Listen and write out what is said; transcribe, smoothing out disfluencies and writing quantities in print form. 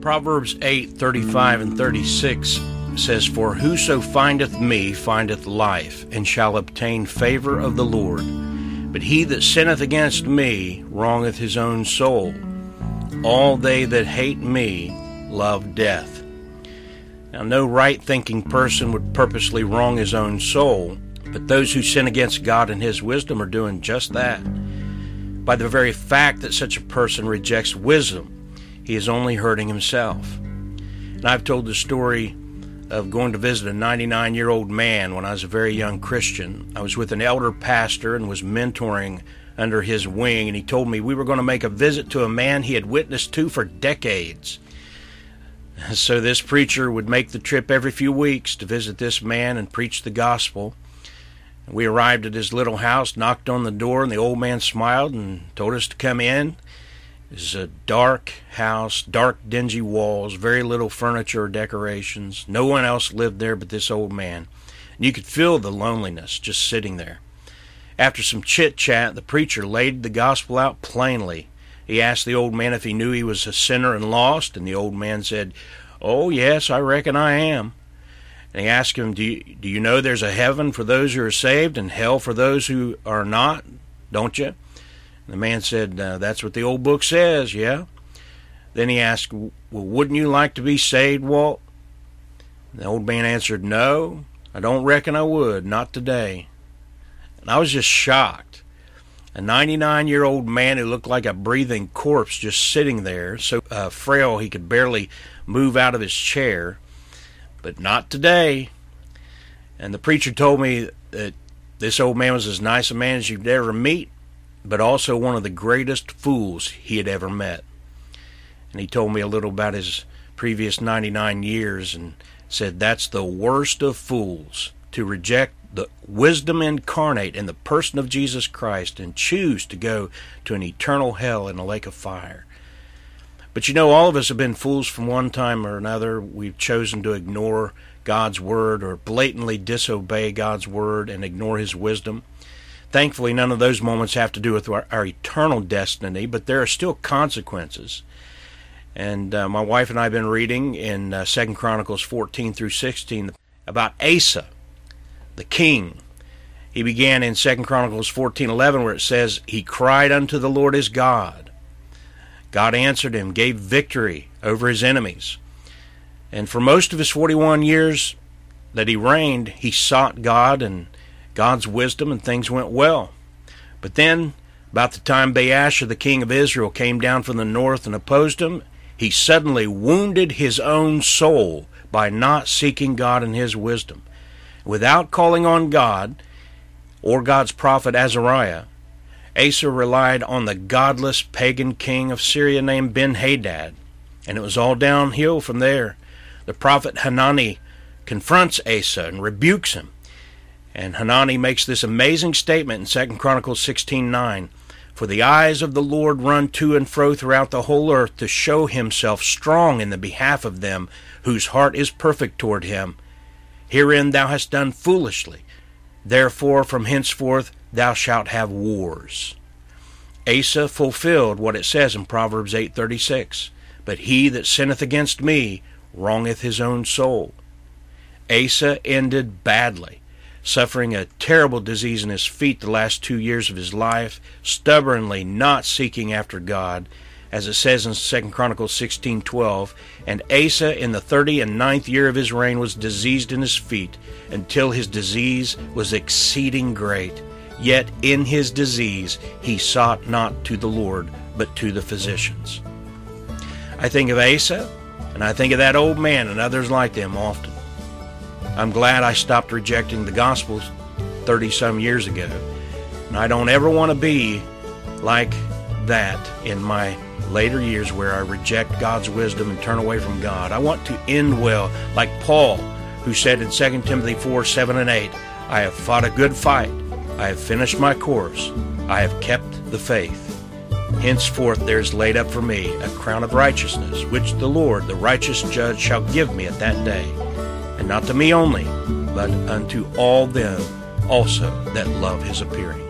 Proverbs 8:35 and 36 says, "For whoso findeth me findeth life, and shall obtain favor of the Lord. But he that sinneth against me wrongeth his own soul. All they that hate me love death." Now, no right-thinking person would purposely wrong his own soul, but those who sin against God and His wisdom are doing just that. By the very fact that such a person rejects wisdom, he is only hurting himself. And I've told the story of going to visit a 99-year-old man when I was a very young Christian. I was with an elder pastor and was mentoring under his wing, and he told me we were going to make a visit to a man he had witnessed to for decades. So this preacher would make the trip every few weeks to visit this man and preach the gospel. We arrived at his little house, knocked on the door, and the old man smiled and told us to come in. It was a dark house, dark, dingy walls, very little furniture or decorations. No one else lived there but this old man. And you could feel the loneliness just sitting there. After some chit-chat, the preacher laid the gospel out plainly. He asked the old man if he knew he was a sinner and lost, and the old man said, "Oh, yes, I reckon I am." And he asked him, do you know there's a heaven for those who are saved and hell for those who are not, don't you? And the man said, "That's what the old book says, yeah." Then he asked, "Well, wouldn't you like to be saved, Walt?" And the old man answered, "No, I don't reckon I would, not today." And I was just shocked. A 99-year-old man who looked like a breathing corpse just sitting there, so frail he could barely move out of his chair. But not today. And the preacher told me that this old man was as nice a man as you'd ever meet, but also one of the greatest fools he had ever met. And he told me a little about his previous 99 years and said that's the worst of fools, to reject the wisdom incarnate in the person of Jesus Christ and choose to go to an eternal hell in a lake of fire. But you know, all of us have been fools from one time or another. We've chosen to ignore God's Word or blatantly disobey God's Word and ignore His wisdom. Thankfully, none of those moments have to do with our eternal destiny, but there are still consequences. And my wife and I have been reading in 2 Chronicles 14 through 16 about Asa, the king. He began in 2 Chronicles 14:11 where it says, "He cried unto the Lord his God. God answered him, gave victory over his enemies." And for most of his 41 years that he reigned, he sought God and God's wisdom, and things went well. But then, about the time Baasha, the king of Israel, came down from the north and opposed him, he suddenly wounded his own soul by not seeking God and His wisdom. Without calling on God or God's prophet Azariah, Asa relied on the godless pagan king of Syria named Ben-Hadad, and it was all downhill from there. The prophet Hanani confronts Asa and rebukes him, and Hanani makes this amazing statement in 2 Chronicles 16:9, "For the eyes of the Lord run to and fro throughout the whole earth to show Himself strong in the behalf of them whose heart is perfect toward Him. Herein thou hast done foolishly. Therefore from henceforth thou shalt have wars." Asa fulfilled what it says in Proverbs 8:36, "But he that sinneth against me wrongeth his own soul." Asa ended badly, suffering a terrible disease in his feet the last 2 years of his life, stubbornly not seeking after God, as it says in 2 Chronicles 16:12, "And Asa in the 39th year of his reign was diseased in his feet, until his disease was exceeding great. Yet in his disease he sought not to the Lord, but to the physicians." I think of Asa, and I think of that old man and others like them often. I'm glad I stopped rejecting the gospel 30-some years ago, and I don't ever want to be like that in my later years where I reject God's wisdom and turn away from God. I want to end well, like Paul, who said in 2 Timothy 4:7 and 8, "I have fought a good fight. I have finished my course. I have kept the faith. Henceforth there is laid up for me a crown of righteousness, which the Lord, the righteous judge, shall give me at that day. And not to me only, but unto all them also that love His appearing."